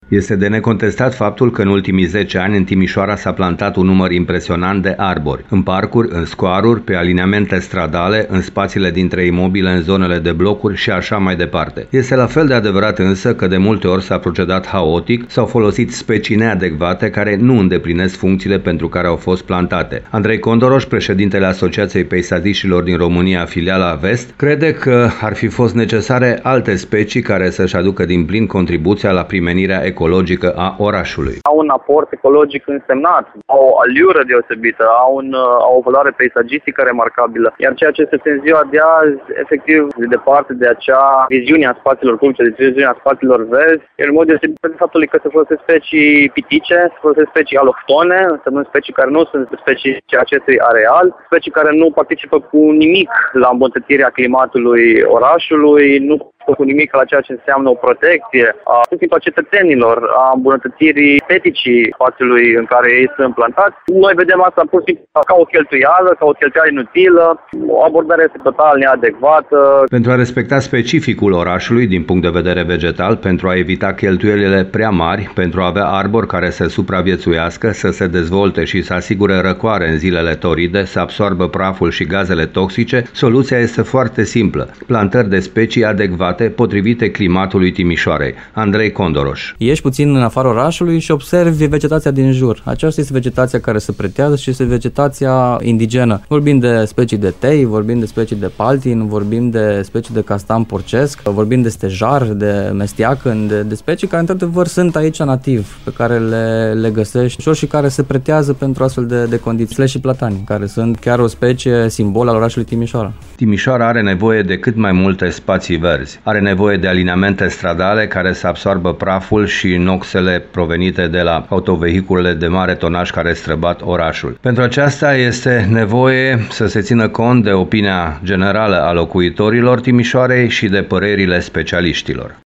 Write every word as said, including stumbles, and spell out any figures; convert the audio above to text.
Este de necontestat faptul că în ultimii zece ani în Timișoara s-a plantat un număr impresionant de arbori, în parcuri, în scoaruri, pe alineamente stradale, în spațiile dintre imobile, în zonele de blocuri și așa mai departe. Este la fel de adevărat însă că de multe ori s-a procedat haotic, s-au folosit specii neadecvate care nu îndeplinesc funcțiile pentru care au fost plantate. Andrei Condoroș, președintele Asociației Peisadiștilor din România, filiala Vest, crede că ar fi fost necesare alte specii care să-și aducă din plin contribuția la primenirea ecologică a orașului. Au un aport ecologic însemnat, au o aliură deosebită, au, un, au o valoare peisagistică remarcabilă, iar ceea ce este în ziua de azi, efectiv, de departe de acea viziune a spațiilor publice, de viziunea spațiilor verzi, în mod deosebit de faptul că se folosesc specii pitice, se folosesc specii alohtone, însemnând specii care nu sunt specii acestui areal, specii care nu participă cu nimic la îmbunătățirea climatului orașului, nu cu nimic la ceea ce înseamnă o protecție a tuturor cetățenilor, a îmbunătățirii esteticii spațiului în care ei sunt plantați. Noi vedem asta pur și simplu ca o cheltuială, ca o cheltuială inutilă, o abordare este total neadecvată. Pentru a respecta specificul orașului din punct de vedere vegetal, pentru a evita cheltuielile prea mari, pentru a avea arbori care să supraviețuiască, să se dezvolte și să asigure răcoare în zilele toride, să absoarbă praful și gazele toxice, soluția este foarte simplă: plantări de specii adecvate potrivite climatului Timișoarei. Andrei Condoroș. Ieși puțin în afara orașului și observi vegetația din jur. Aceasta este vegetația care se pretează și este vegetația indigenă. Vorbim de specii de tei, vorbim de specii de paltin, vorbim de specii de castan porcesc, vorbim de stejar, de mestiacăn, de, de specii care într-adevăr sunt aici nativ, pe care le, le găsești ușor și care se pretează pentru astfel de, de condiții. Și platani, care sunt chiar o specie simbol al orașului Timișoara. Timișoara are nevoie de cât mai multe spații verzi. Are nevoie de alineamente stradale care să absoarbă praful și noxele provenite de la autovehiculele de mare tonaj care străbat orașul. Pentru aceasta este nevoie să se țină cont de opinia generală a locuitorilor Timișoarei și de părerile specialiștilor.